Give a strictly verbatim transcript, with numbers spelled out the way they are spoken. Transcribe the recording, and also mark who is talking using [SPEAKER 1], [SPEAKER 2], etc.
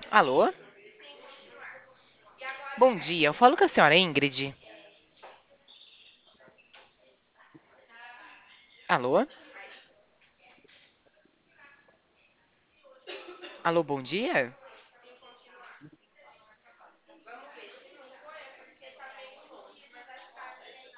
[SPEAKER 1] Alô? Bom dia, eu falo com a senhora Ingrid. Alô? Alô, bom dia?